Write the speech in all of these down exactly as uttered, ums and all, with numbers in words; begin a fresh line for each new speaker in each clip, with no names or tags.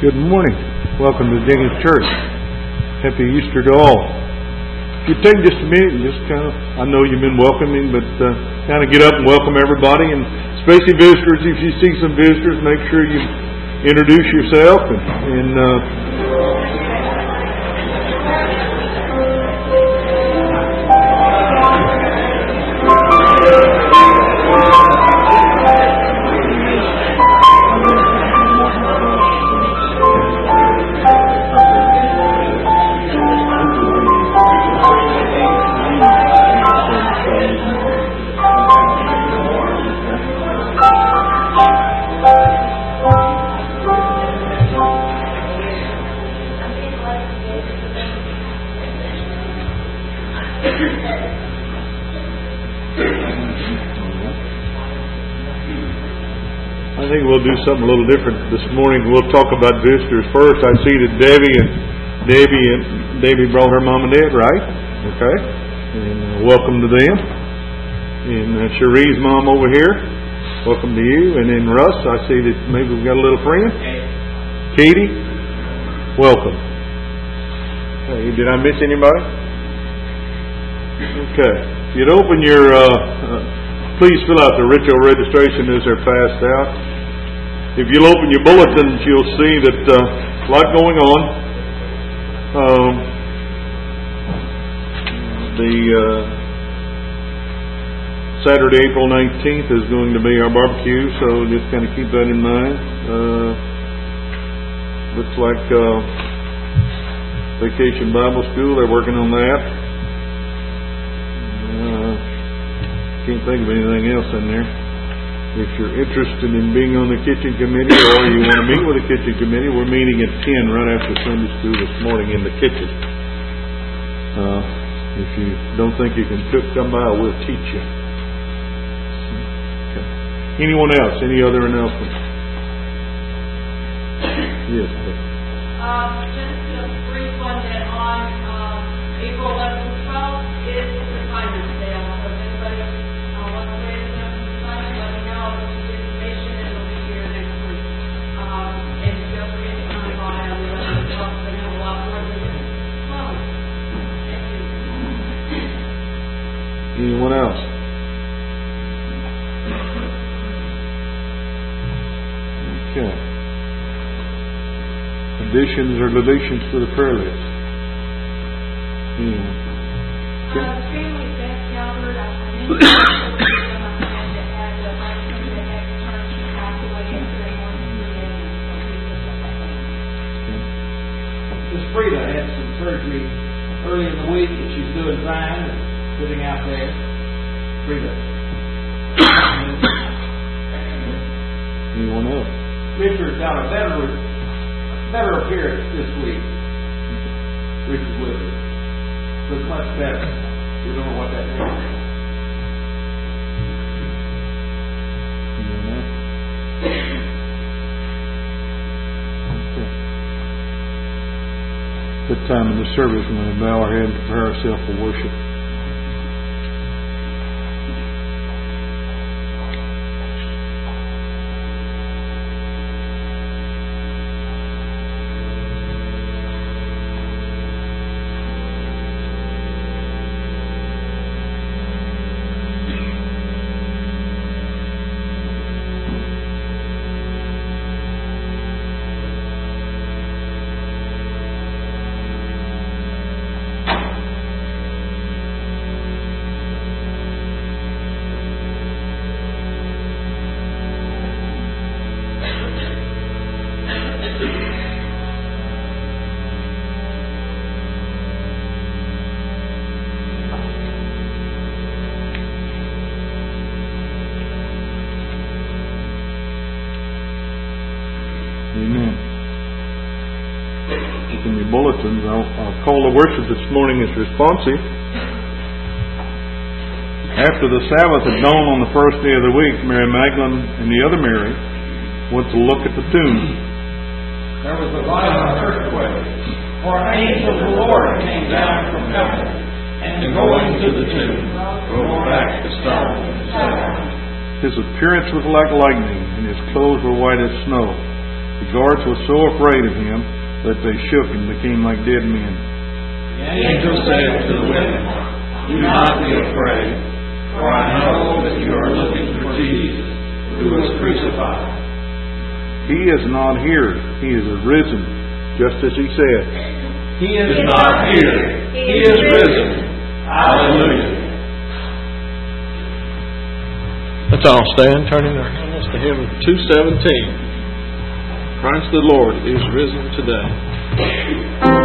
Good morning. Welcome to Jenkins Church. Happy Easter to all. If you take just a minute and just kind of, I know you've been welcoming, but uh, kind of get up and welcome everybody, and especially visitors. If you see some visitors, make sure you introduce yourself and, and uh, we'll do something a little different this morning. We'll talk about visitors first. I see that Debbie and Debbie and Debbie brought her mom and dad, right? Okay. And uh, welcome to them. And uh, Cherie's mom over here. Welcome to you. And then Russ, I see that maybe we've got a little friend. Katie, welcome. Hey, did I miss anybody? Okay. If you'd open your, uh, uh, please fill out the ritual registration as they're passed out. If you'll open your bulletins, you'll see that uh, a lot going on. Um, the uh, Saturday, April nineteenth is going to be our barbecue, so just kind of keep that in mind. Uh, looks like uh, Vacation Bible School, they're working on that. Uh, can't think of anything else in there. If you're interested in being on the kitchen committee or you want to meet with the kitchen committee, we're meeting at ten right after Sunday school this morning in the kitchen. Uh, if you don't think you can cook, come by, we'll teach you. Okay. Anyone else? Any other announcements? Yes.
Um, just a brief one that on um, April eleventh and twelfth is the assignment sale. So if anybody uh, wants to raise an assignment, let me know. I'll get you the information and it'll be here next week. Um, and don't forget to come by on the eleventh and twelfth. They have a lot more than this. Well, thank you.
Anyone else? Okay. Additions or deletions to the prayer list? Hmm.
Okay. Uh, family death gathered. I mentioned that had the husband that had turned to pass away yesterday morning at three a.m.
Miss Frida had some surgery early in the week, and she's doing fine and sitting out there. Frida.
Anyone else?
Richard got a better better appearance this week. Richard Woodward looks much better. We don't know what that means.
Okay. Good time in the service, we're going to bow our head and prepare ourselves for worship. Amen. Open your bulletins. I'll, I'll call the worship this morning as responsive. After the Sabbath had dawned on the first day of the week, Mary Magdalene and the other Mary went to look at the tomb.
There was a violent earthquake, for an angel of the Lord came down from heaven, and going to the tomb, rolled back the stone and sat down.
His appearance was like lightning, and his clothes were white as snow. The guards were so afraid of him that they shook and became like dead men.
The angel said to the women, "Do not be afraid, for I know that you are looking for Jesus, who was crucified.
He is not here. He is risen, just as he said."
He is not here. He is risen. Hallelujah.
Let's all stand, turning our hands to hymn two seventeen. Christ the Lord is risen today.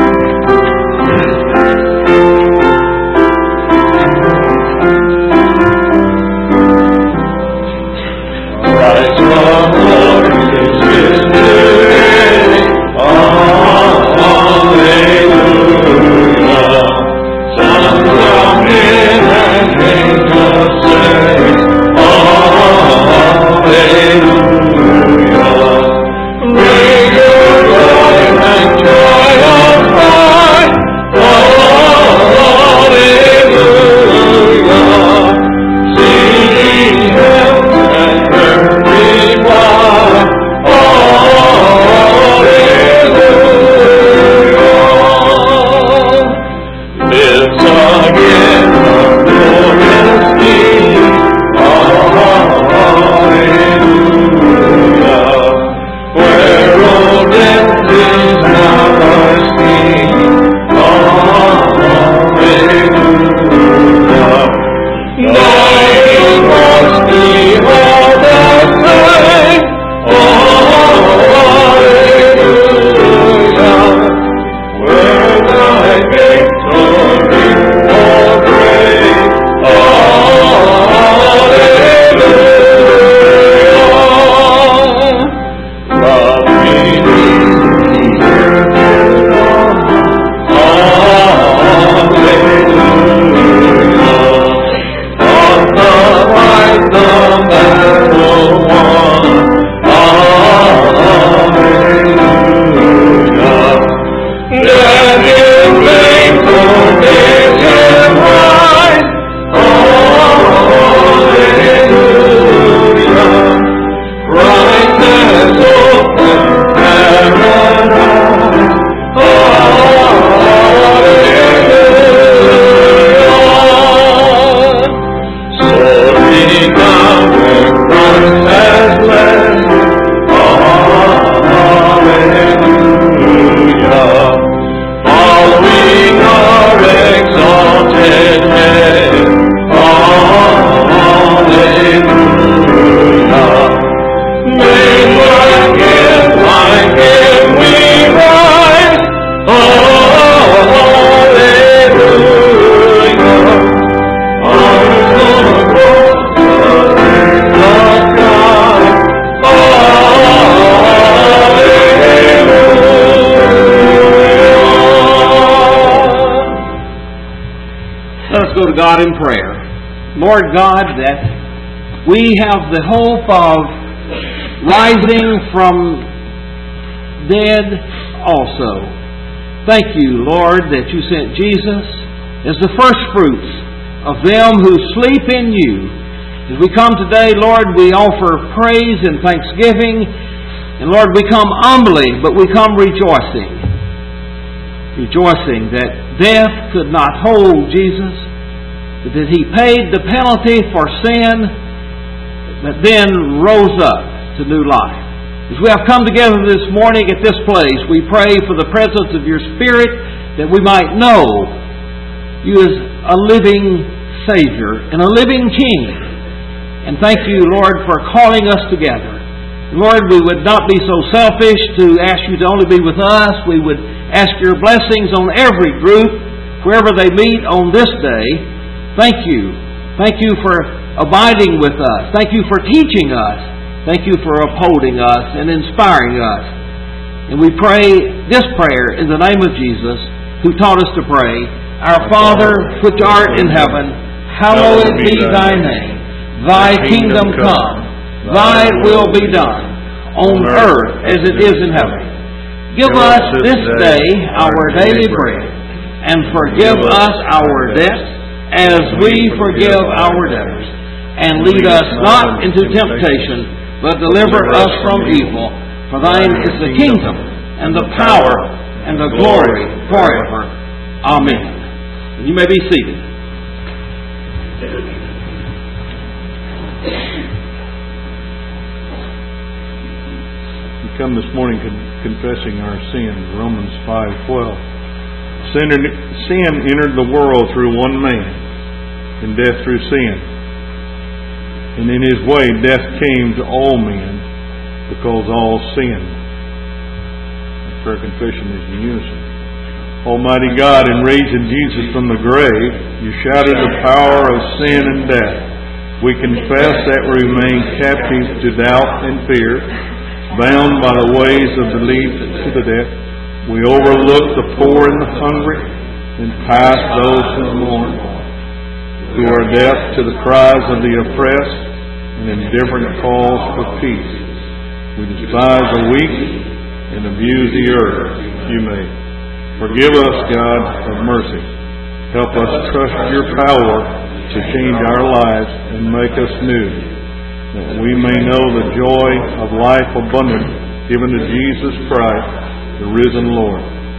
God in prayer. Lord God, that we have the hope of rising from dead also. Thank you, Lord, that you sent Jesus as the first fruits of them who sleep in you. As we come today, Lord, we offer praise and thanksgiving. And Lord, we come humbly, but we come rejoicing. Rejoicing that death could not hold Jesus, but that He paid the penalty for sin, but then rose up to new life. As we have come together this morning at this place, we pray for the presence of your Spirit, that we might know you as a living Savior and a living King. And thank you, Lord, for calling us together. Lord, we would not be so selfish to ask you to only be with us. We would ask your blessings on every group, wherever they meet on this day. Thank you. Thank you for abiding with us. Thank you for teaching us. Thank you for upholding us and inspiring us. And we pray this prayer in the name of Jesus, who taught us to pray, Our Father, which art in heaven, hallowed be thy name. Thy kingdom come. Thy will be done, on earth as it is in heaven. Give us this day our daily bread, and forgive us our debts, as we forgive our debtors. And lead us not into temptation, but deliver us from evil. For thine is the kingdom, and the power, and the glory forever. Amen. You may be seated.
We come this morning con- confessing our sins. Romans five twelve. Sin, sin entered the world through one man, and death through sin. And in His way death came to all men, because all sinned. Prayer confession is in unison. Almighty God, in raising Jesus from the grave, You shattered the power of sin and death. We confess that we remain captive to doubt and fear, bound by the ways of belief to the death. We overlook the poor and the hungry, and pass those who mourn, who are deaf to the cries of the oppressed, and indifferent calls for peace. We despise the weak and abuse the earth. You may. Forgive us, God of mercy. Help us trust Your power to change our lives and make us new, that we may know the joy of life abundant given to Jesus Christ, the risen Lord.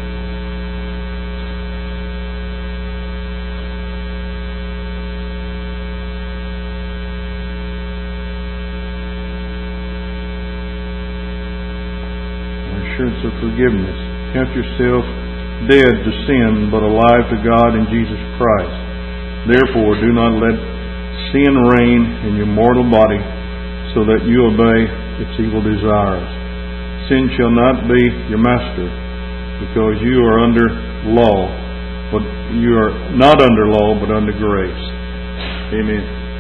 Assurance of forgiveness. Count yourself dead to sin, but alive to God in Jesus Christ. Therefore, do not let sin reign in your mortal body, so that you obey its evil desires. Sin shall not be your master, because you are under law, but you are not under law, but under grace. Amen.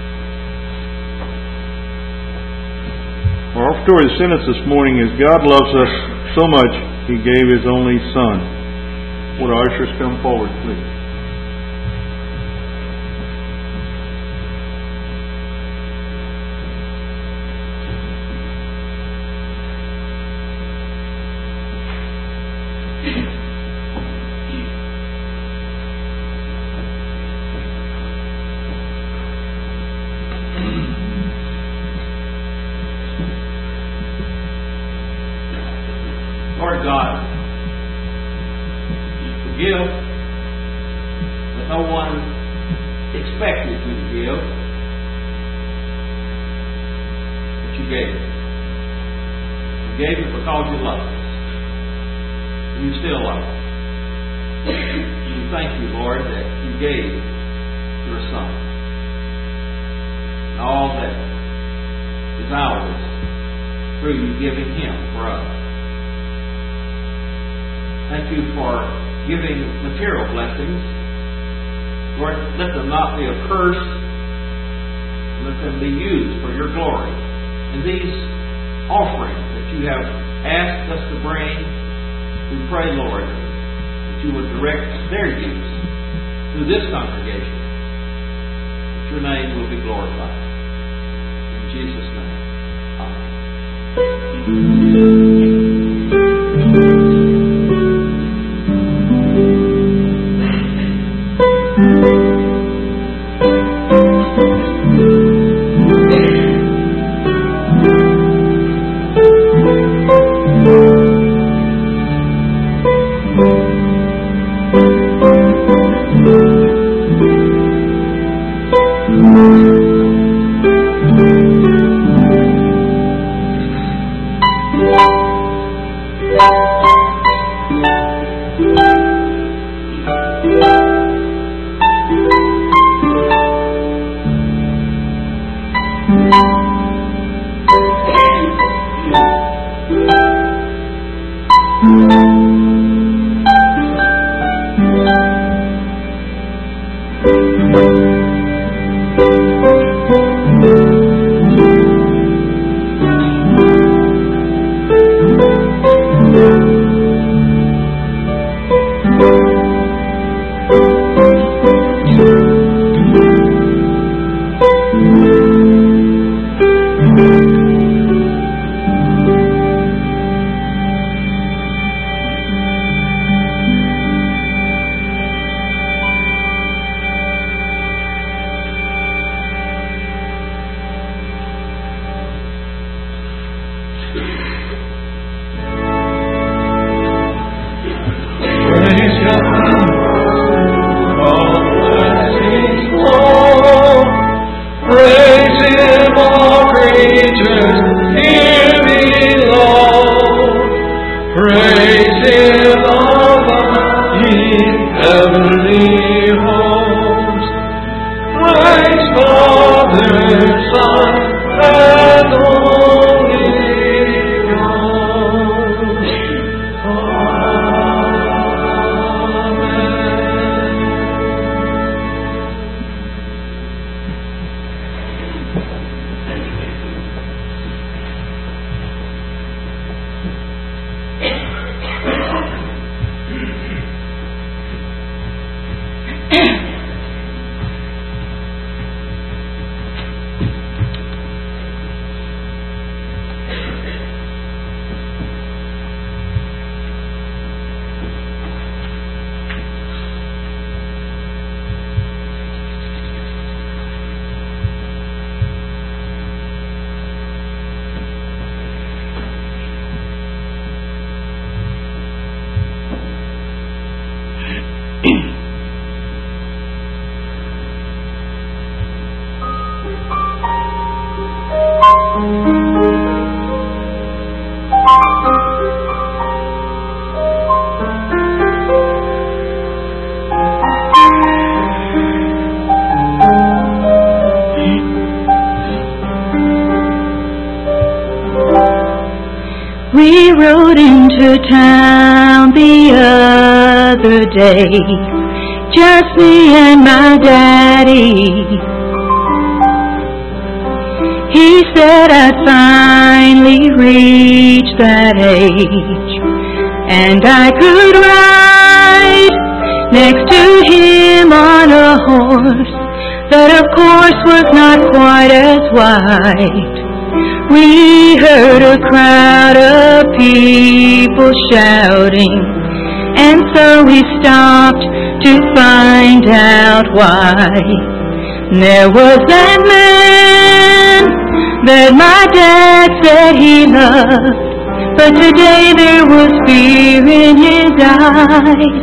Our offertory sentence this morning is, God loves us so much, He gave His only Son. Would our ushers come forward, please?
Lord God, give that no one expected You to give, but You gave it. You gave it because You loved us. And You still love us. We thank You, Lord, that You gave Your Son. And all that is ours through You giving Him for us. Thank You for giving material blessings. Lord, let them not be a curse. Let them be used for Your glory. And these offerings that You have asked us to bring, we pray, Lord, that You would direct their use through this congregation, that Your name will be glorified. In Jesus' name, amen.
praise Him above, ye heavenly hosts. Praise Father, Son, and Holy Ghost.
We rode into town the other day, just me and my daddy. He said I'd finally reached that age, and I could ride next to him on a horse that of course was not quite as white. We heard a crowd of people shouting, and so we stopped to find out why. There was that man that my dad said he loved, but today there was fear in his eyes.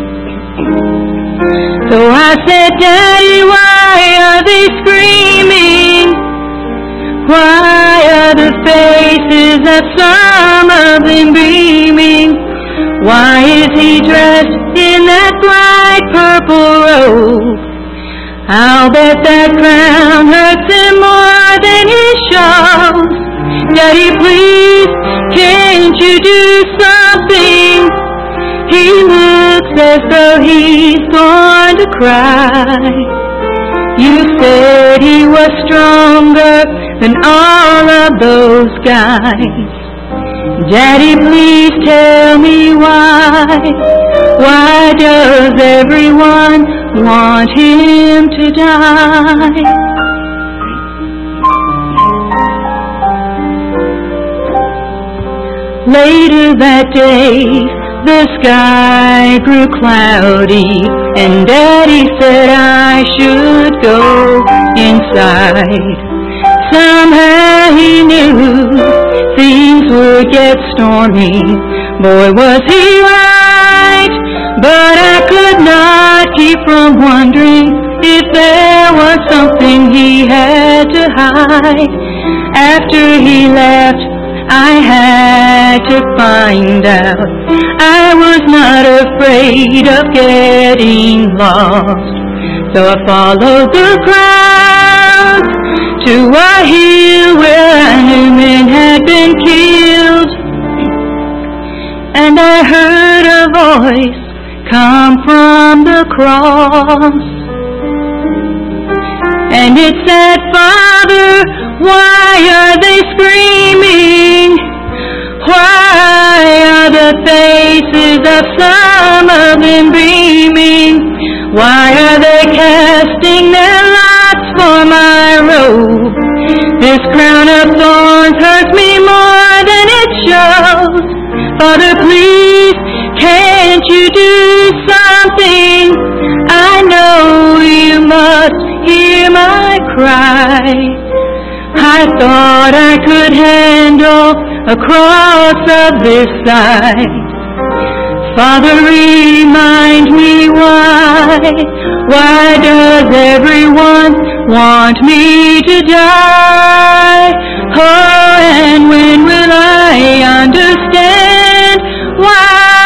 So I said, Daddy, why are they screaming? Why are the faces of some of them beaming? Why is he dressed in that bright purple robe? I'll bet that crown hurts him more than he shows. Daddy, please, can't you do something? He looks as though he's going to cry. You said he was stronger than all of those guys. Daddy, please tell me why. Why does everyone want him to die? Later that day, the sky grew cloudy, and Daddy said I should go inside. Somehow he knew things would get stormy. Boy, was he right, but I could not keep from wondering if there was something he had to hide. After he left, I had to find out. I was not afraid of getting lost, so I followed the crowd to a hill where I knew men had been killed. And I heard a voice come from the cross, and it said, Father, why are they screaming? Why are the faces of some of them beaming? Why are they casting their lots for my robe? This crown of thorns hurts me more than it shows. Father, please, can't you do something? I know you must hear my cry. I thought I could handle a cross of this size. Father, remind me why. Why does everyone want me to die? Oh, and when will I understand why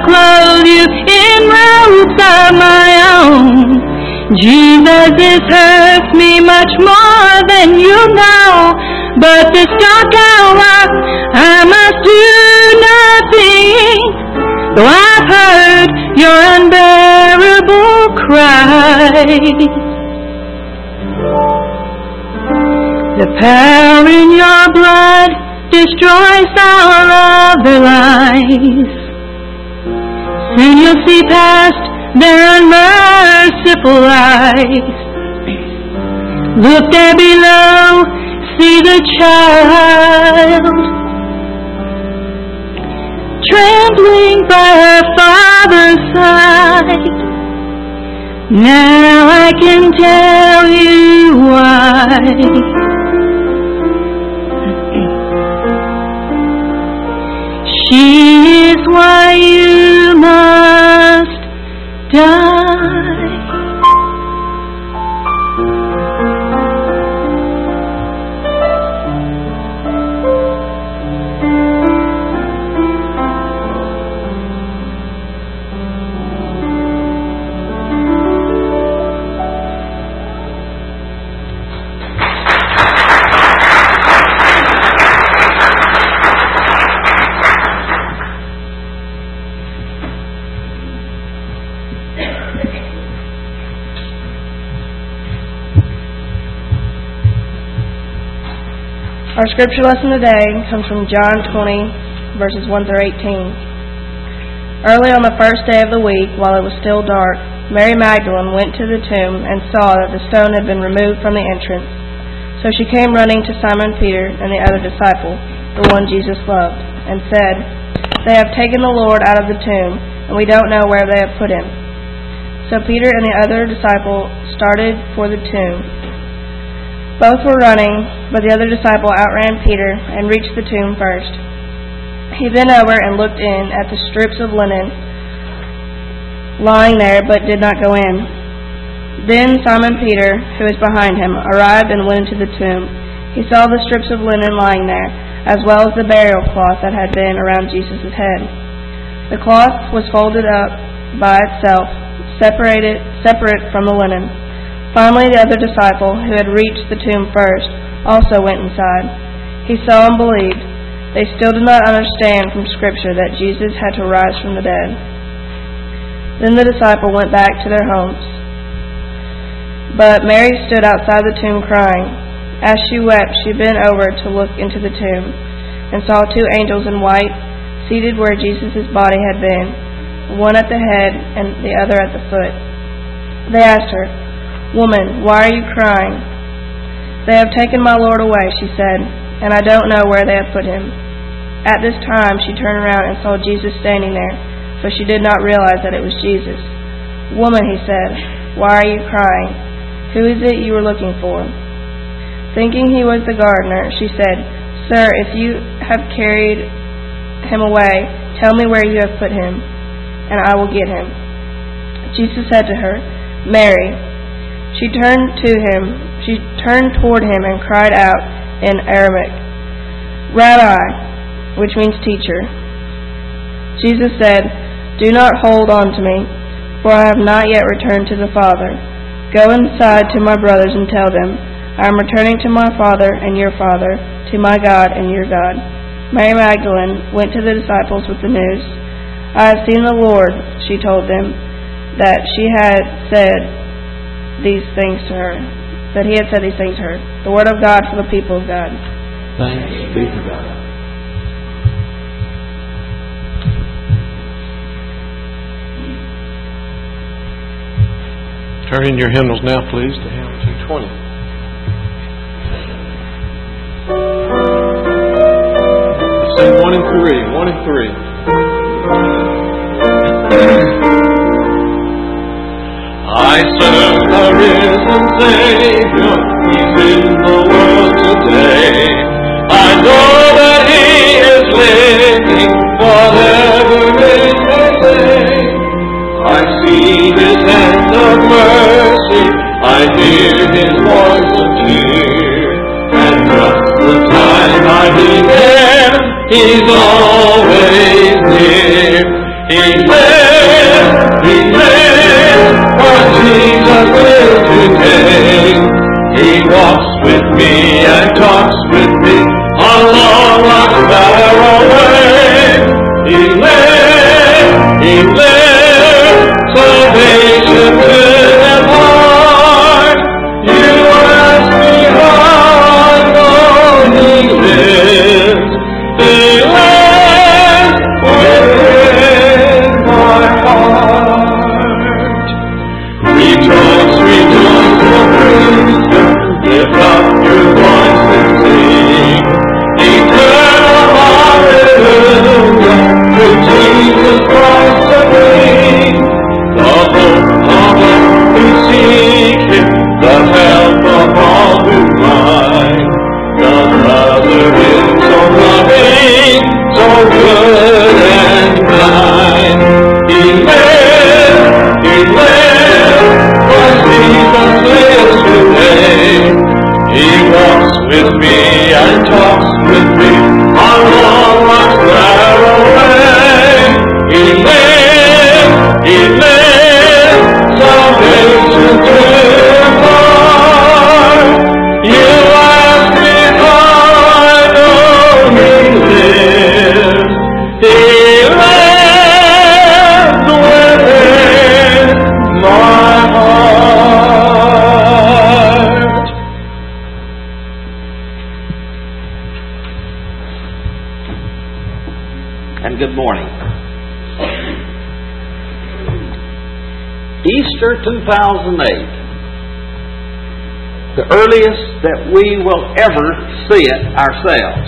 clothe you in robes of my own. Jesus' hurts me much more than you know, but to start out life I must do nothing, though I've heard your unbearable cry. The power in your blood destroys all other lies. Soon you'll see past their unmerciful eyes. Look there below, see the child trembling by her father's side. Now I can tell you why. She is why you must die.
Our scripture lesson today comes from John twenty, verses one through eighteen. Early on the first day of the week, while it was still dark, Mary Magdalene went to the tomb and saw that the stone had been removed from the entrance. So she came running to Simon Peter and the other disciple, the one Jesus loved, and said, "They have taken the Lord out of the tomb, and we don't know where they have put him." So Peter and the other disciple started for the tomb. Both were running, but the other disciple outran Peter and reached the tomb first. He bent over and looked in at the strips of linen lying there, but did not go in. Then Simon Peter, who was behind him, arrived and went into the tomb. He saw the strips of linen lying there, as well as the burial cloth that had been around Jesus' head. The cloth was folded up by itself, separated, separate from the linen. Finally, the other disciple, who had reached the tomb first, also went inside. He saw and believed. They still did not understand from Scripture that Jesus had to rise from the dead. Then the disciple went back to their homes. But Mary stood outside the tomb crying. As she wept, she bent over to look into the tomb, and saw two angels in white, seated where Jesus' body had been, one at the head and the other at the foot. They asked her, "Woman, why are you crying?" "They have taken my Lord away," she said, "and I don't know where they have put him." At this time she turned around and saw Jesus standing there, but she did not realize that it was Jesus. "Woman," he said, "why are you crying? Who is it you are looking for?" Thinking he was the gardener, she said, "Sir, if you have carried him away, tell me where you have put him, and I will get him." Jesus said to her, "Mary." She turned to him, she turned toward him and cried out in Aramaic, "Rabbi," which means teacher. Jesus said, "Do not hold on to me, for I have not yet returned to the Father. Go inside to my brothers and tell them, I am returning to my Father and your Father, to my God and your God." Mary Magdalene went to the disciples with the news. "I have seen the Lord," she told them, that she had said these things to her, that he had said these things to her. The word of God for the people of God.
Thanks be to God.
Turn in your hymnals now, please, to hymn two twenty. Let's sing one and three, one and three. I serve the risen Savior, He's in the world today. I know that He is living, whatever is my say. I see His hand of mercy, I hear His voice of cheer, and just the time I need Him, He's always near. He's walks with me and talks with me on long life's narrow way. He lives, He lives, salvation to impart. You ask me how I know He lives. He lives within my heart.
And good morning. Easter two thousand eight, the earliest that we will ever see it ourselves.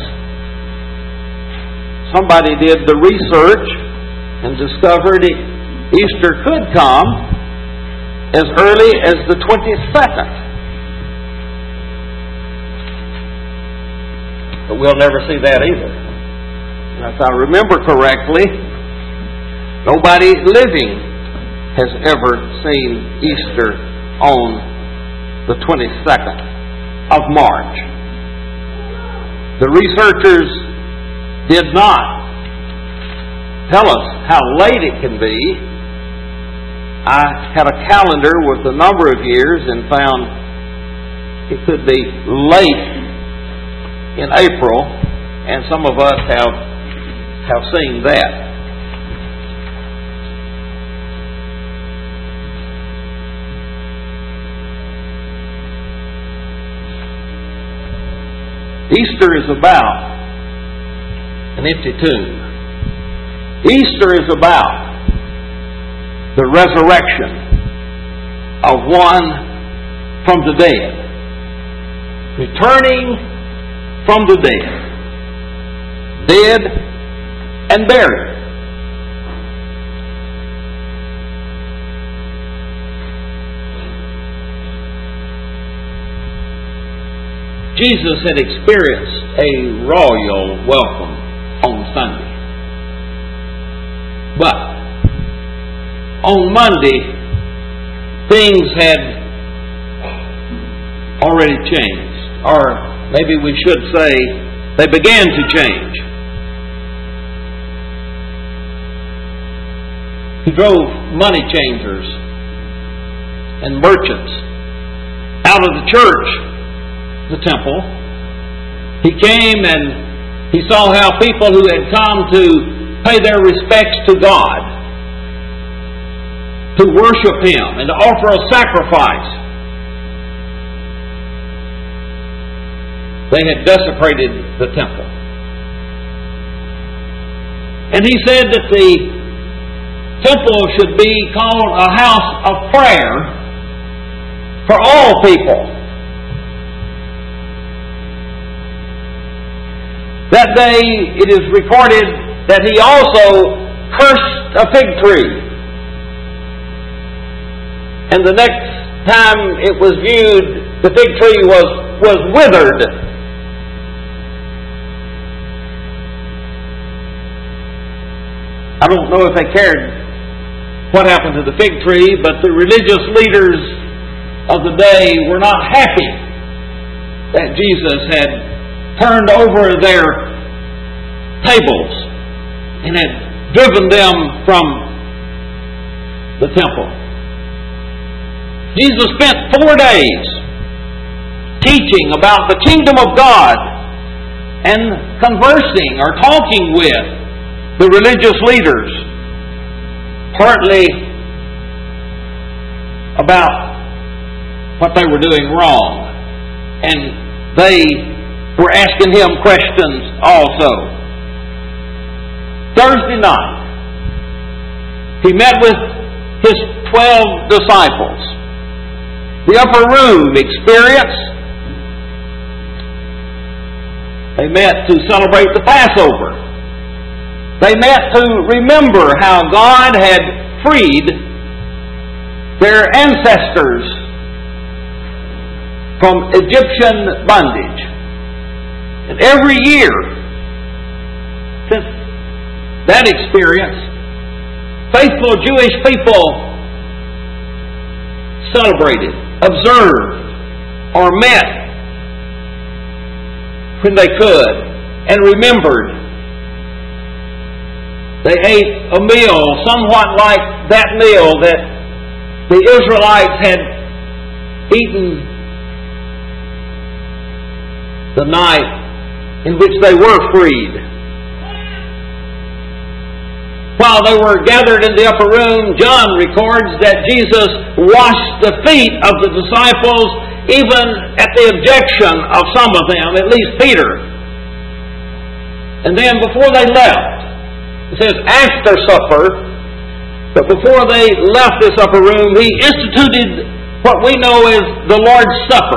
Somebody did the research and discovered Easter could come as early as the twenty-second. But we'll never see that either. If I remember correctly, nobody living has ever seen Easter on the twenty-second of March. The researchers did not tell us how late it can be. I had a calendar with a number of years and found it could be late in April, and some of us have have seen that. Easter is about an empty tomb. Easter is about the resurrection of one from the dead, returning from the dead, dead and buried. Jesus had experienced a royal welcome on Sunday. But on Monday, things had already changed. Or maybe we should say they began to change. He drove money changers and merchants out of the church, the temple. He came and he saw how people who had come to pay their respects to God, to worship Him and to offer a sacrifice, they had desecrated the temple. And he said that the temple should be called a house of prayer for all people. That day it is recorded that he also cursed a fig tree. And the next time it was viewed, the fig tree was, was withered. I don't know if they cared what happened to the fig tree, but the religious leaders of the day were not happy that Jesus had turned over their tables and had driven them from the temple. Jesus spent four days teaching about the kingdom of God and conversing or talking with the religious leaders, partly about what they were doing wrong, and they were asking him questions also. Thursday night, he met with his twelve disciples. The upper room experience. They met to celebrate the Passover. They met to remember how God had freed their ancestors from Egyptian bondage. And every year since that experience, faithful Jewish people celebrated, observed, or met when they could and remembered. They ate a meal somewhat like that meal that the Israelites had eaten the night in which they were freed. While they were gathered in the upper room, John records that Jesus washed the feet of the disciples, even at the objection of some of them, at least Peter. And then before they left, it says after supper, but before they left this upper room, He instituted what we know as the Lord's Supper.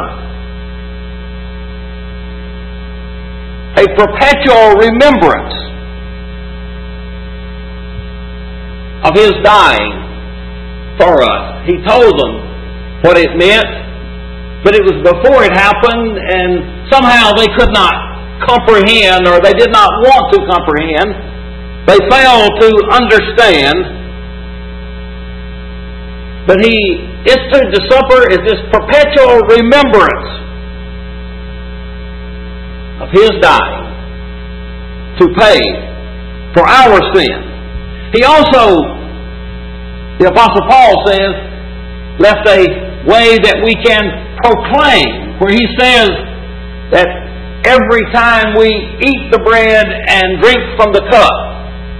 A perpetual remembrance of His dying for us. He told them what it meant, but it was before it happened, and somehow they could not comprehend, or they did not want to comprehend. They failed to understand. But He instituted the supper as this perpetual remembrance of His dying to pay for our sin. He also, the Apostle Paul says, left a way that we can proclaim, where he says that every time we eat the bread and drink from the cup,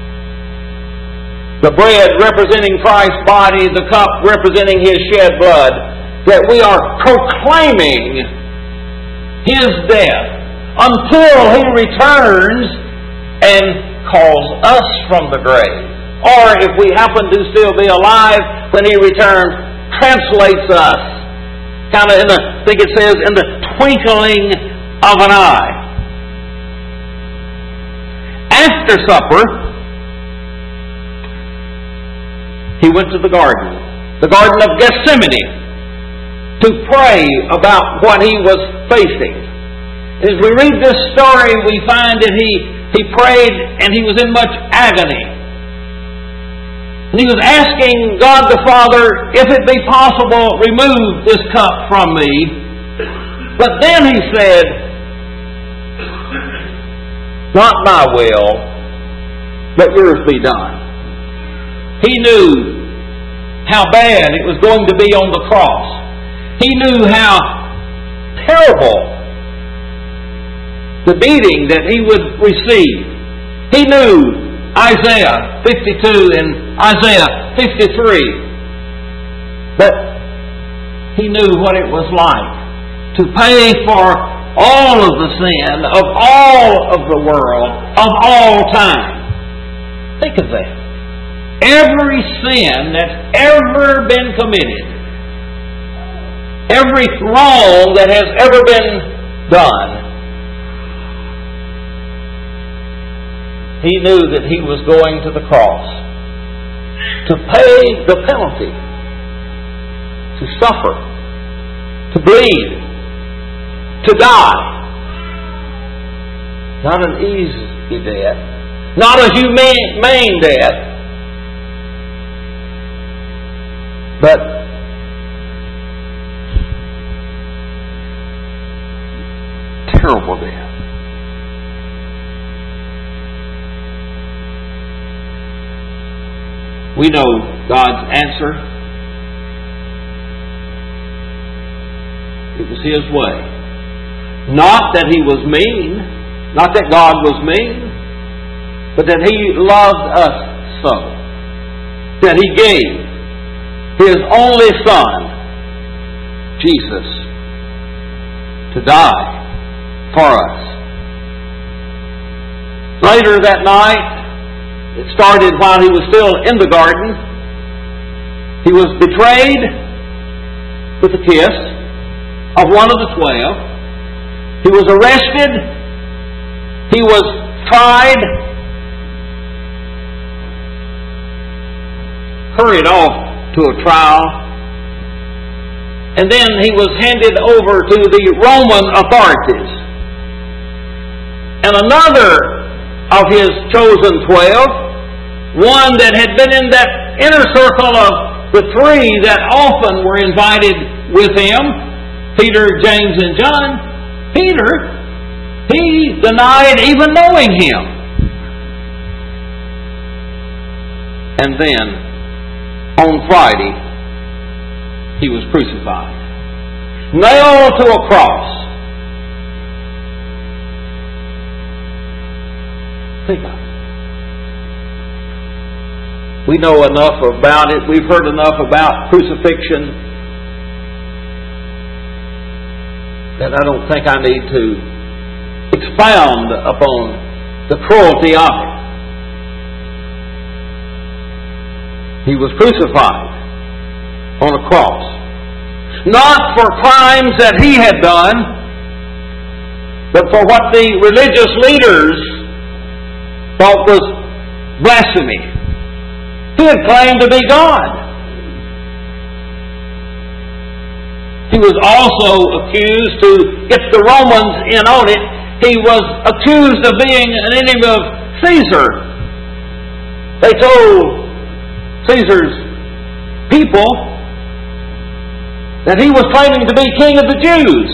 the bread representing Christ's body, the cup representing His shed blood, that we are proclaiming His death until He returns and calls us from the grave. Or if we happen to still be alive when He returns, translates us, kind of in the, I think it says, in the twinkling of an eye. After supper, He went to the garden, the Garden of Gethsemane, to pray about what He was facing. As we read this story, we find that He, he prayed and He was in much agony. And He was asking God the Father, if it be possible, remove this cup from me. But then He said, not my will, but yours be done. He knew how bad it was going to be on the cross. He knew how terrible the beating that He would receive. He knew Isaiah fifty-two and Isaiah fifty-three. But He knew what it was like to pay for all of the sin of all of the world, of all time. Think of that. Every sin that's ever been committed, every wrong that has ever been done, He knew that He was going to the cross to pay the penalty, to suffer, to bleed, to die. Not an easy death, not a humane death, but terrible death. We know God's answer. It was His way. Not that He was mean, not that God was mean, but that He loved us so, that He gave His only Son, Jesus, to die for us. Later that night, it started while He was still in the garden. He was betrayed with a kiss of one of the twelve. He was arrested. He was tried, hurried off to a trial, and then He was handed over to the Roman authorities. And another of His chosen twelve, one that had been in that inner circle of the three that often were invited with Him, Peter, James, and John, Peter he denied even knowing Him. And then, on Friday, He was crucified. Nailed to a cross. Think of it. We know enough about it. We've heard enough about crucifixion that I don't think I need to expound upon the cruelty of it. He was crucified on a cross. Not for crimes that He had done, but for what the religious leaders thought was blasphemy. He had claimed to be God. He was also accused, to get the Romans in on it, he was accused of being an enemy of Caesar. They told Caesar's people that he was claiming to be king of the Jews.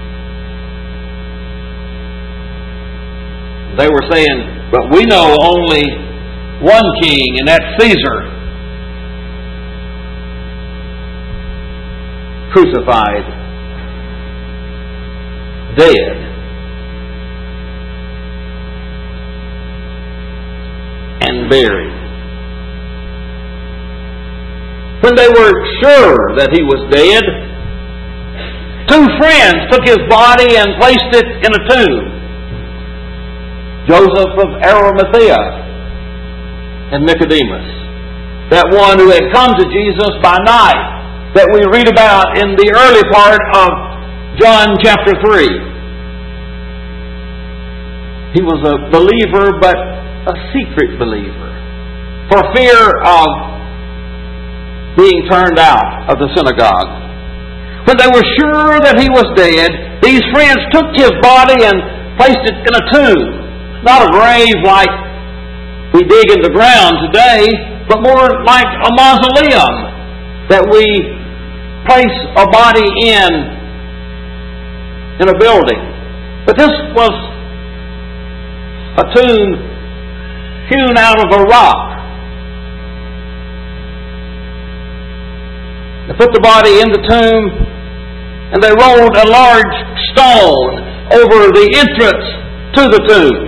They were saying, but we know only one king, and that's Caesar. Crucified, dead, and buried. When they were sure that He was dead, two friends took His body and placed it in a tomb. Joseph of Arimathea and Nicodemus, that one who had come to Jesus by night, that we read about in the early part of John chapter three. He was a believer, but a secret believer, for fear of being turned out of the synagogue. When they were sure that He was dead, these friends took His body and placed it in a tomb. Not a grave like we dig in the ground today, but more like a mausoleum that we place a body in in a building. But this was a tomb hewn out of a rock. They put the body in the tomb, and they rolled a large stone over the entrance to the tomb.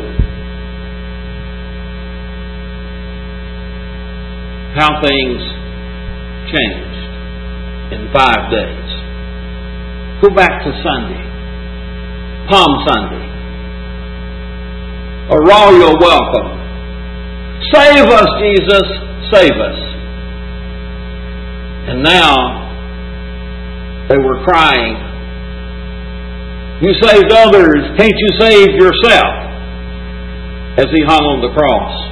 How things changed in five days. Go back to Sunday, Palm Sunday. A royal welcome. Save us, Jesus, save us. And now they were crying, you saved others, can't you save yourself? As He hung on the cross.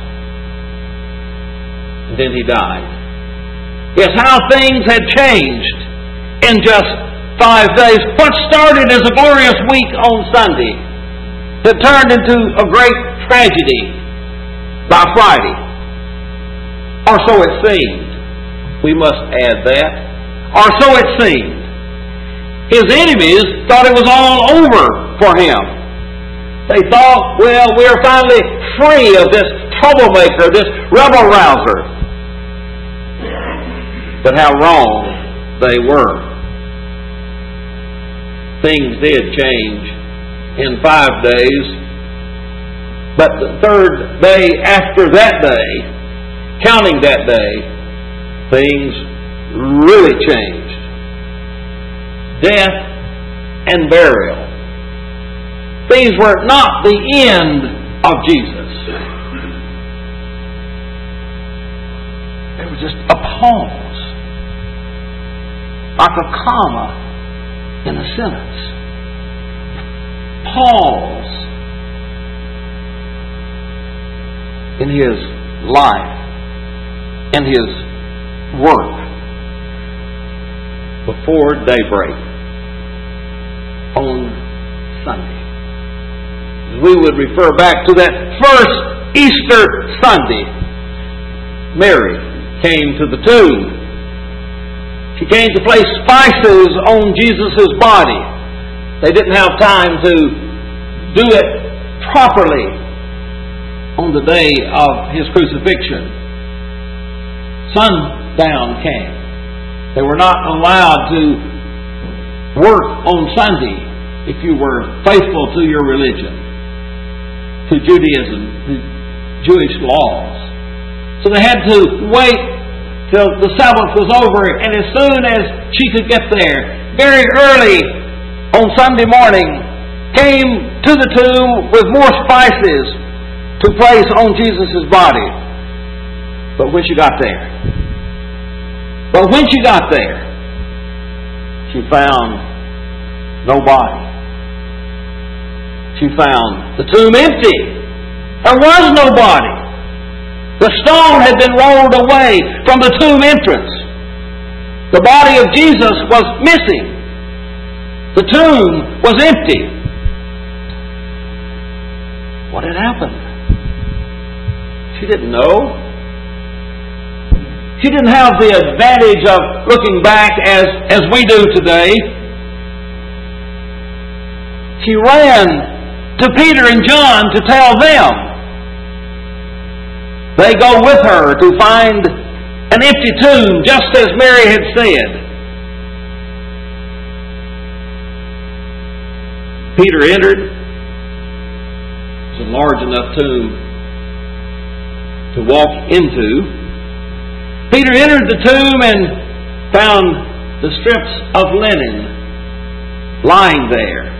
And then He died. Yes, how things had changed in just five days. What started as a glorious week on Sunday had turned into a great tragedy by Friday. Or so it seemed. We must add that. Or so it seemed. His enemies thought it was all over for him. They thought, well, we're finally free of this troublemaker, this rebel rouser. But how wrong they were. Things did change in five days. But the third day after that day, counting that day, things really changed. Death and burial. These were not the end of Jesus. They were just a pause. Like a comma in a sentence. Pause in His life and His work before daybreak on Sunday. We would refer back to that first Easter Sunday. Mary came to the tomb. She came to place spices on Jesus' body. They didn't have time to do it properly on the day of His crucifixion. Sundown came. They were not allowed to work on Sunday if you were faithful to your religion, to Judaism, to Jewish laws. So they had to wait till the Sabbath was over, and as soon as she could get there, very early on Sunday morning, came to the tomb with more spices to place on Jesus' body. But when she got there, but when she got there, she found no body. She found the tomb empty. There was no body. The stone had been rolled away from the tomb entrance. The body of Jesus was missing. The tomb was empty. What had happened? She didn't know. She didn't have the advantage of looking back as, as we do today. She ran to Peter and John to tell them. They go with her to find an empty tomb, just as Mary had said. Peter entered. It was a large enough tomb to walk into. Peter entered the tomb and found the strips of linen lying there.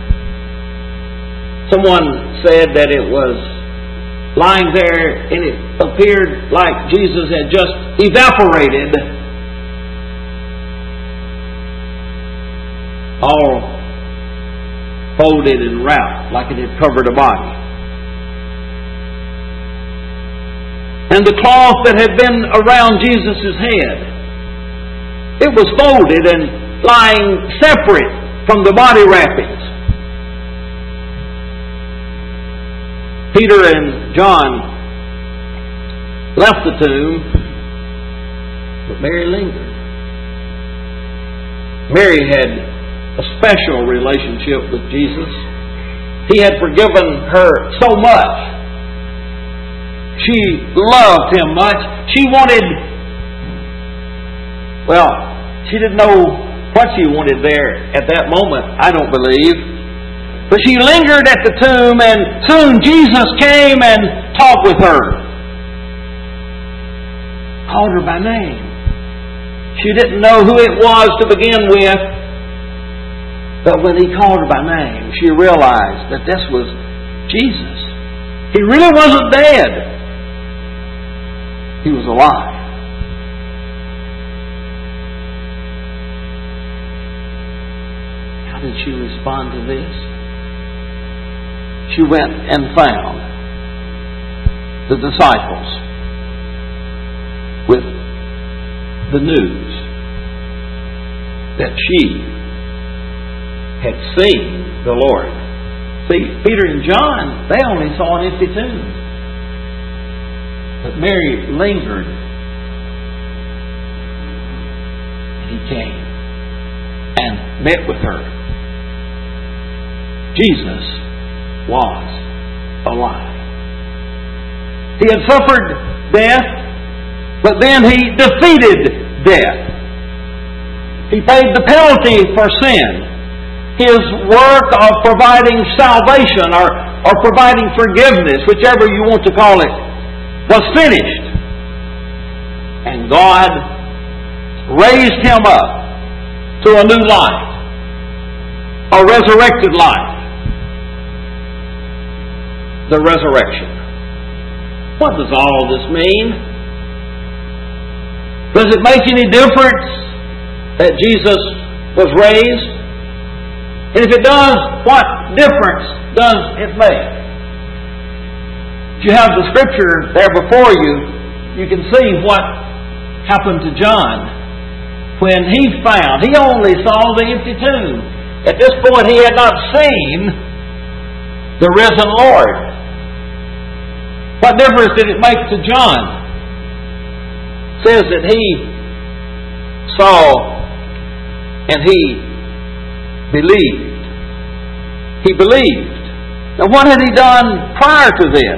Someone said that it was lying there and it appeared like Jesus had just evaporated, all folded and wrapped like it had covered a body. And the cloth that had been around Jesus' head, it was folded and lying separate from the body wrappings. Peter and John left the tomb, but Mary lingered. Mary had a special relationship with Jesus. He had forgiven her so much. She loved Him much. She wanted, well, she didn't know what she wanted there at that moment, I don't believe. But she lingered at the tomb, and soon Jesus came and talked with her. Called her by name. She didn't know who it was to begin with. But when He called her by name, she realized that this was Jesus. He really wasn't dead. He was alive. How did she respond to this? She went and found the disciples with the news that she had seen the Lord. See, Peter and John, they only saw an empty tomb. But Mary lingered. And He came and met with her. Jesus was alive. He had suffered death, but then He defeated death. He paid the penalty for sin. His work of providing salvation or, or providing forgiveness, whichever you want to call it, was finished. And God raised Him up to a new life, a resurrected life. The resurrection. What does all this mean? Does it make any difference that Jesus was raised? And if it does, what difference does it make? If you have the Scripture there before you, you can see what happened to John when he found, he only saw the empty tomb. At this point, he had not seen the risen Lord. What difference did it make to John? It says that he saw and he believed. He believed Now, what had he done prior to this?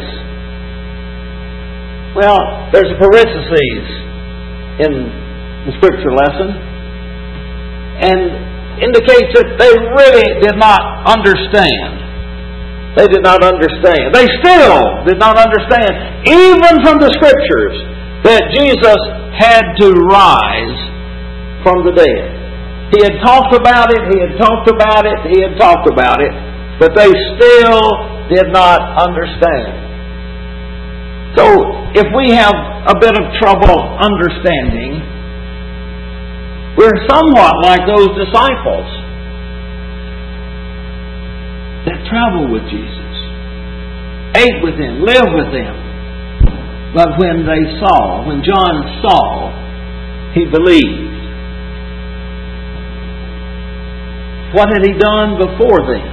Well, there's a parenthesis in the scripture lesson, and indicates that they really did not understand. They did not understand. They still did not understand, even from the scriptures, that Jesus had to rise from the dead. He had talked about it, he had talked about it, he had talked about it, but they still did not understand. So, if we have a bit of trouble understanding, we're somewhat like those disciples that traveled with Jesus, ate with Him, lived with Him. But when they saw, when John saw, he believed. What had he done before then?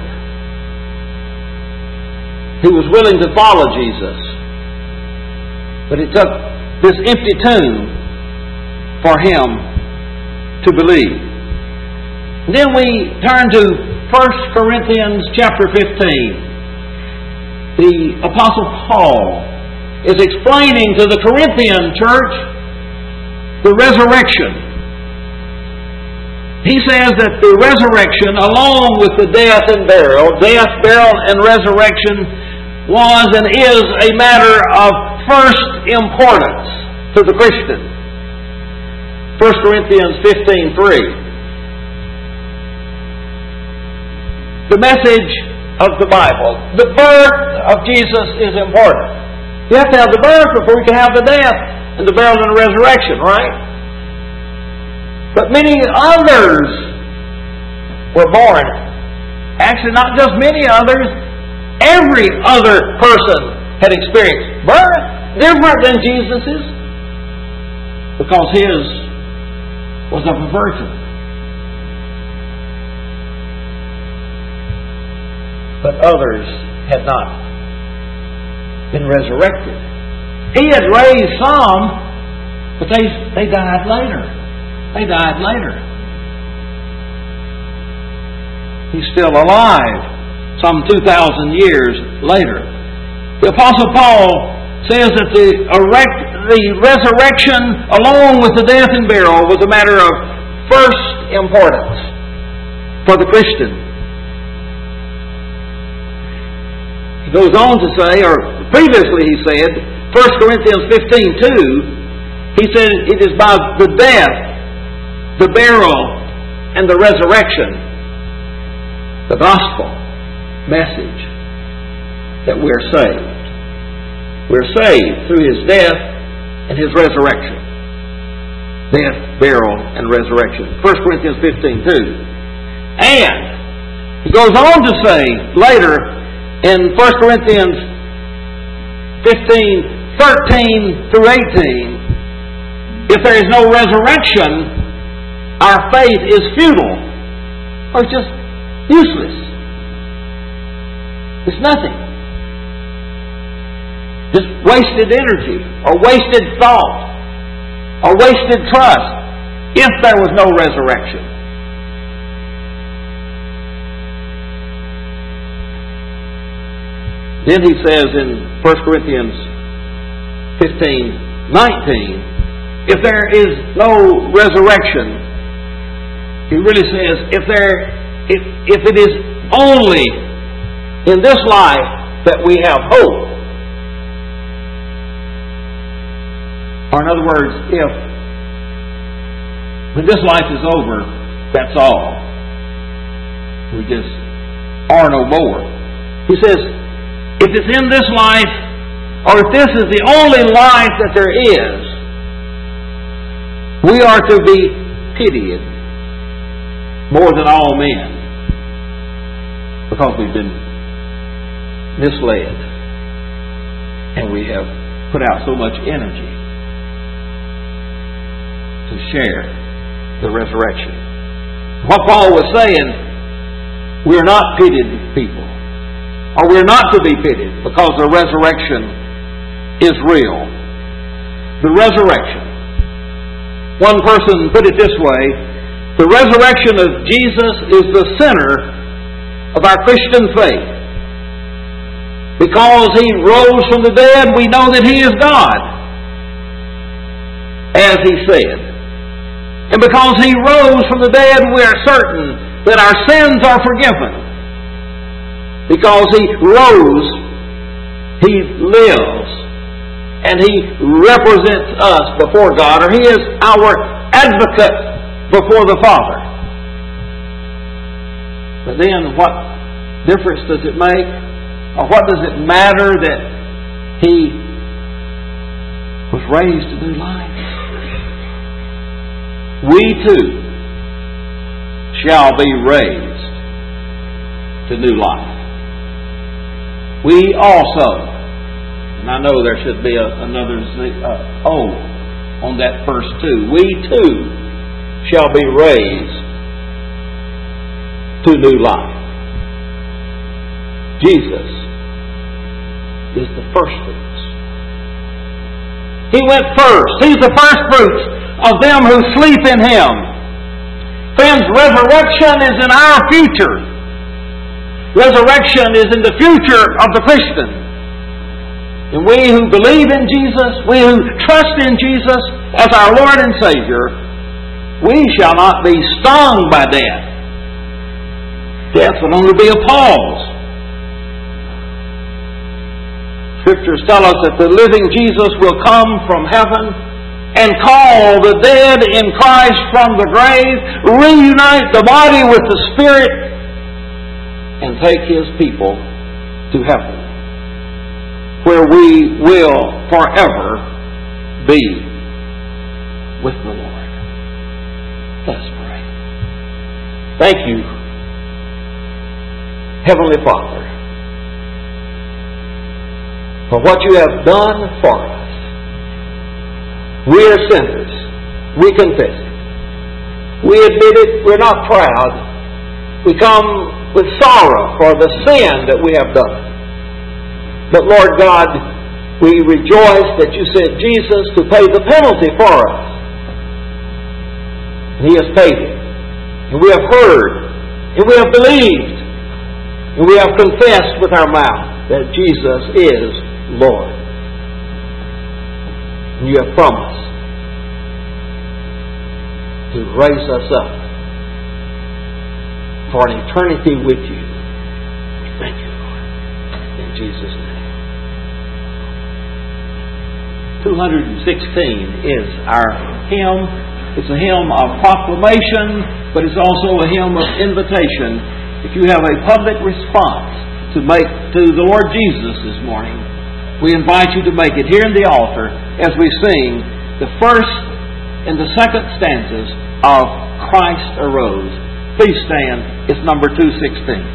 He was willing to follow Jesus, but it took this empty tomb for him to believe. And then we turn to First Corinthians chapter fifteen. The Apostle Paul is explaining to the Corinthian church the resurrection. He says that the resurrection, along with the death and burial, death, burial, and resurrection, was and is a matter of first importance to the Christian. First Corinthians fifteen three. The message of the Bible. The birth of Jesus is important. You have to have the birth before you can have the death and the burial and the resurrection, right? But many others were born. Actually, not just many others. Every other person had experienced birth different than Jesus's, because his was of a virgin. But others had not been resurrected. He had raised some, but they they died later. They died later. He's still alive some two thousand years later. The Apostle Paul says that the, erect, the resurrection, along with the death and burial, was a matter of first importance for the Christian. He goes on to say, or previously he said, First Corinthians fifteen two, he said it is by the death, the burial, and the resurrection, the gospel message, that we're saved. We're saved through His death and His resurrection. Death, burial, and resurrection. First Corinthians fifteen two. And he goes on to say later in First Corinthians fifteen thirteen through eighteen, if there is no resurrection, our faith is futile, or it's just useless. It's nothing. Just wasted energy, or wasted thought, or wasted trust, if there was no resurrection. Then he says in First Corinthians fifteen nineteen, if there is no resurrection, he really says, if there, if, if it is only in this life that we have hope, or in other words, if when this life is over, that's all, we just are no more. He says, if it's in this life, or if this is the only life that there is, we are to be pitied more than all men, because we've been misled and we have put out so much energy to share the resurrection. What Paul was saying, we're not pitied people, or we're not to be pitied, because the resurrection is real. The resurrection. One person put it this way: the resurrection of Jesus is the center of our Christian faith. Because He rose from the dead, we know that He is God, as He said. And because He rose from the dead, we are certain that our sins are forgiven. Because He rose, He lives, and He represents us before God, or He is our advocate before the Father. But then what difference does it make? Or what does it matter that He was raised to new life? We too shall be raised to new life. We also, and I know there should be a, another uh, O on that verse two, we too shall be raised to new life. Jesus is the first fruits. He went first. He's the first fruits of them who sleep in Him. Friends, resurrection is in our future. Resurrection is in the future of the Christian. And we who believe in Jesus, we who trust in Jesus as our Lord and Savior, we shall not be stung by death. Death will only be a pause. Scriptures tell us that the living Jesus will come from heaven and call the dead in Christ from the grave, reunite the body with the Spirit, and take His people to heaven, where we will forever be with the Lord. Let's pray. Thank you, Heavenly Father, for what You have done for us. We are sinners. We confess it. We admit it. We're not proud. We come with sorrow for the sin that we have done. But Lord God, we rejoice that You sent Jesus to pay the penalty for us. And He has paid it. And we have heard. And we have believed. And we have confessed with our mouth that Jesus is Lord. And You have promised to raise us up for an eternity with You. We thank You, Lord. In Jesus' name. two hundred sixteen is our hymn. It's a hymn of proclamation, but it's also a hymn of invitation. If you have a public response to make to the Lord Jesus this morning, we invite you to make it here in the altar as we sing the first and the second stanzas of Christ Arose. Please stand. It's number two sixteen.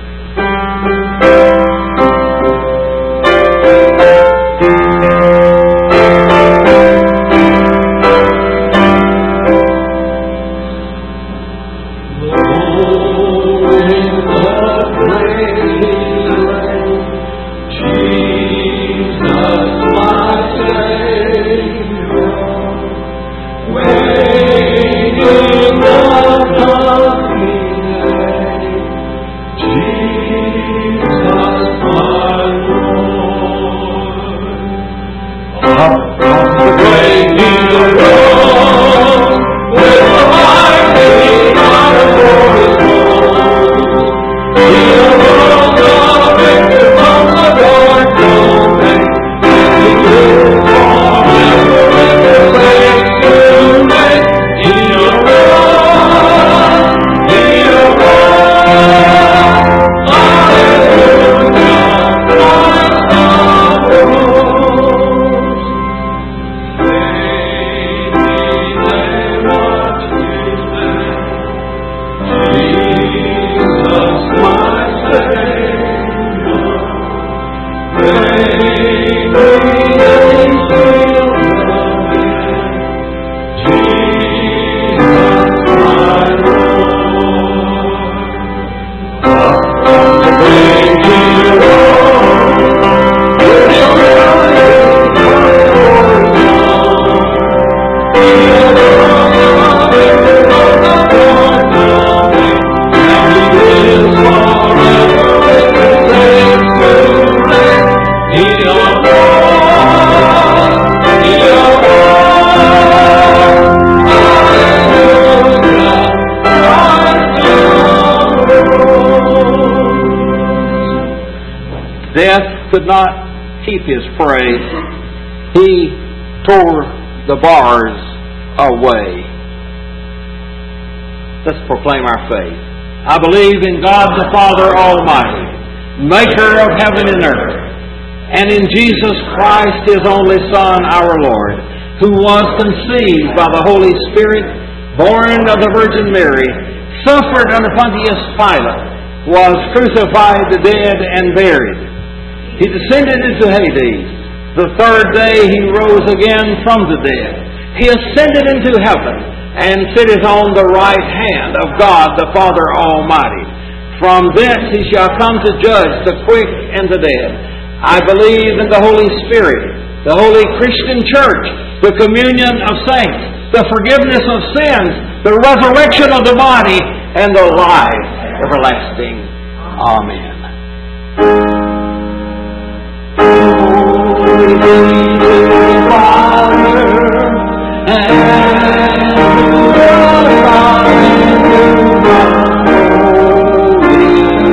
could not keep his prey, he tore the bars away. Let's proclaim our faith. I believe in God the Father Almighty, maker of heaven and earth, and in Jesus Christ, His only Son, our Lord, who was conceived by the Holy Spirit, born of the Virgin Mary, suffered under Pontius Pilate, was crucified, dead, and buried. He descended into Hades. The third day He rose again from the dead. He ascended into heaven and sitteth on the right hand of God the Father Almighty. From thence He shall come to judge the quick and the dead. I believe in the Holy Spirit, the holy Christian Church, the communion of saints, the forgiveness of sins, the resurrection of the body, and the life everlasting. Amen. Glory be to the Father, and to the Son, and to the Holy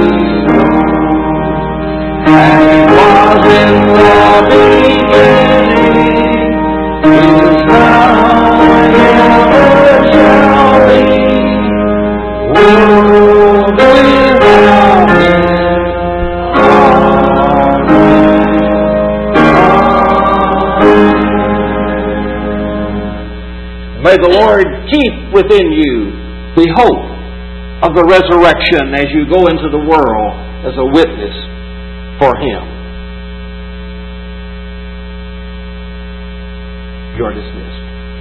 Ghost, as it was in the beginning, is now, and ever shall be, world without end. May the Lord keep within you the hope of the resurrection as you go into the world as a witness for Him. You're dismissed.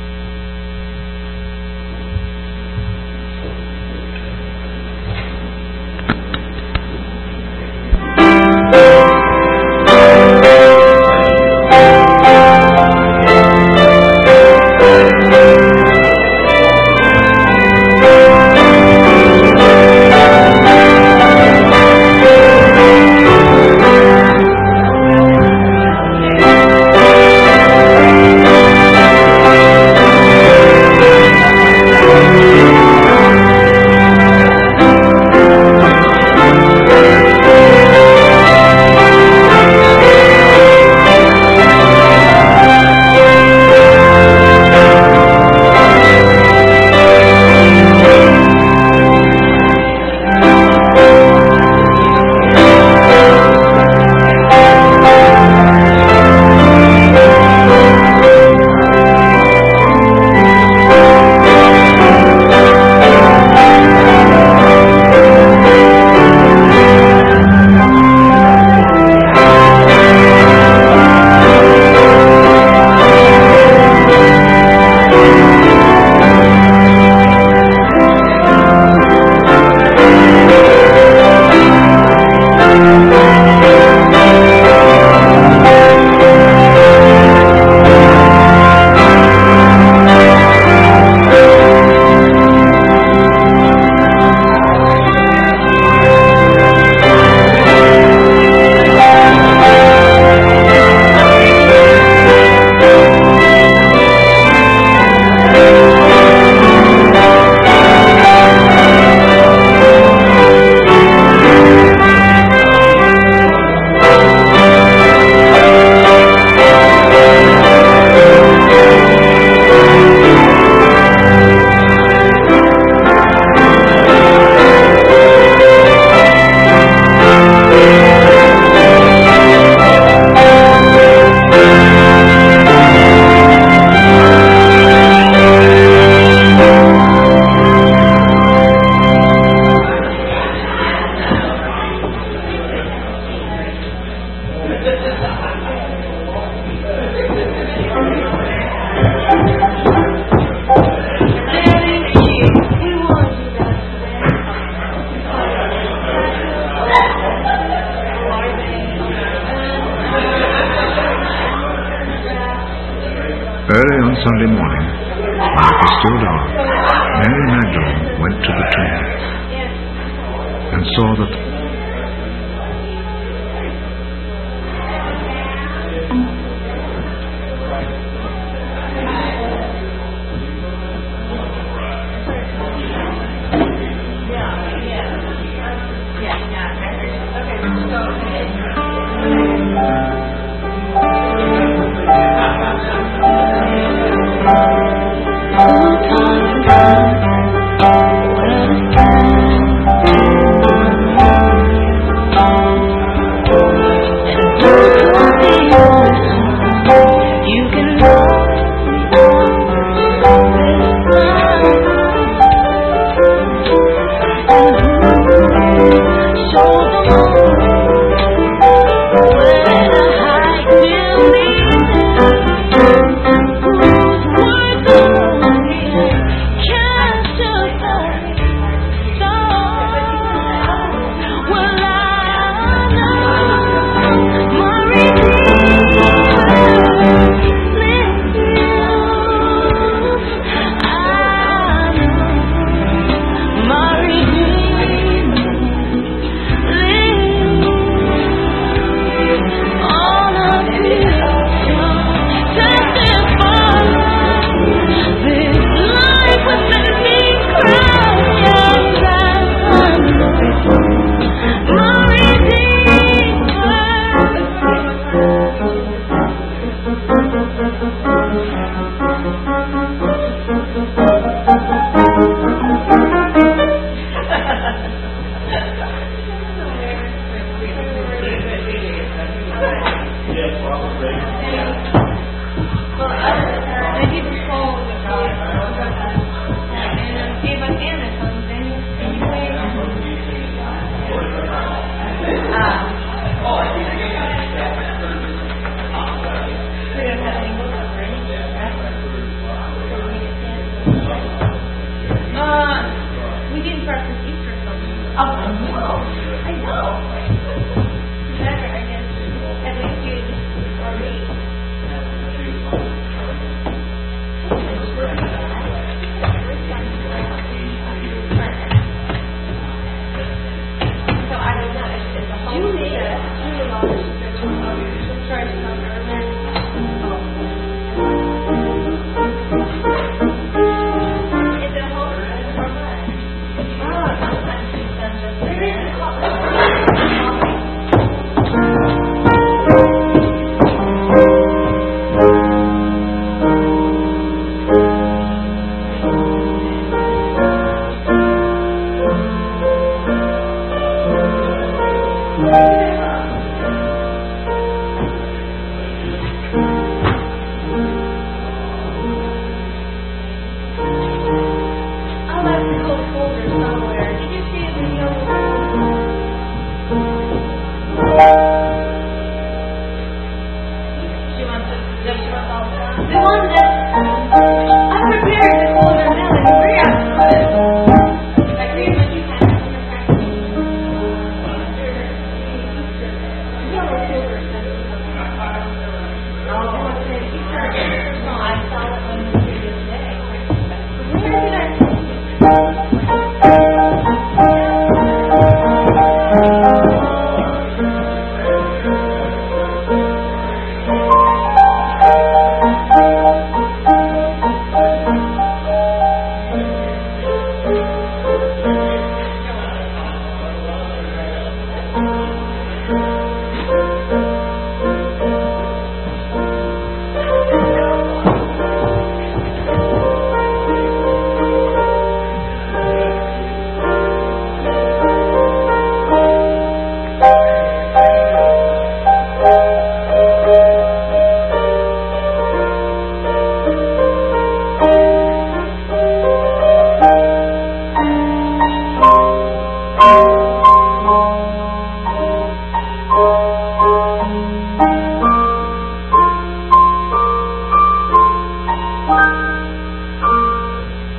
Early on Sunday morning, when it was still dark, Mary Magdalene went to the tomb and saw that
Okay, so I know, I know.